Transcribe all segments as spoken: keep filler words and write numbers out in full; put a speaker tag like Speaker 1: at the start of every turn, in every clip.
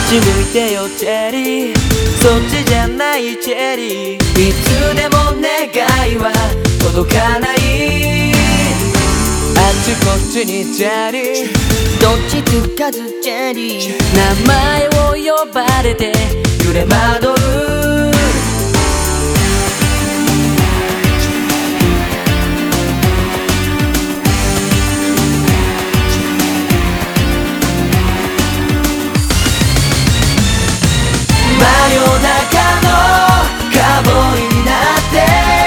Speaker 1: ち向いてよチェリー、そっちじゃないチェリー。いつでも願いは届かない。あっちこっちにチェリー、どっちつかずチェリー。名前を呼ばれて揺れ惑う。真夜中のカボーイになって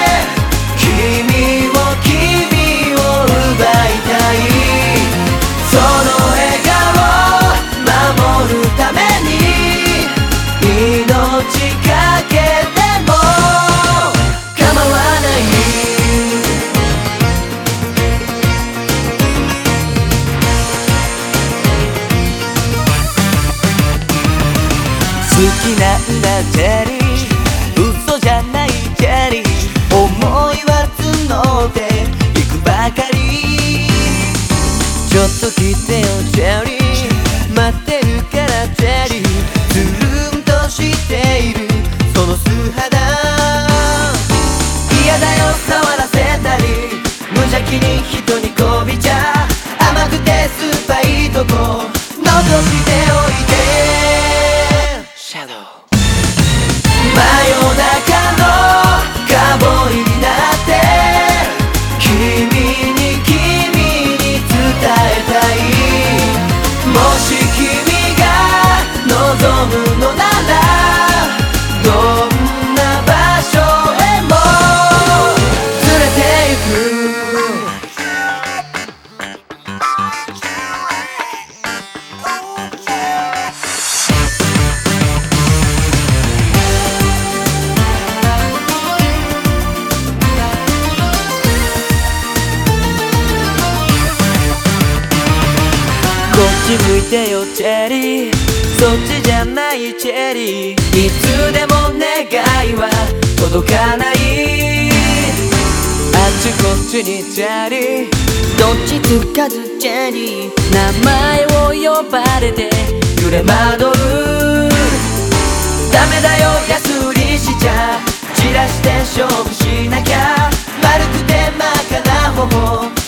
Speaker 1: 君を君を奪いたい。その笑顔守るために命かけても構わない。好きなんだチェリー、嘘じゃないチェリー。思いは募っていくばかり。ちょっと来てよチェリー、待ってるからチェリー。つるんとしているその素肌、嫌だよ触らせたり。無邪気に人にこびちゃ甘くて酸っぱいとこ残しておいて。真夜中のカボーイになって君に君に伝えたい。もし君が望むのならどんな場所へも連れて行く。こっち向いてよチェリー、そっちじゃないチェリー。いつでも願いは届かない。あっちこっちにチェリー、どっちつかずチェリー。名前を呼ばれて揺れ惑う。ダメだよ安売りしちゃ、散らして勝負しなきゃ。丸くて真っ赤な頬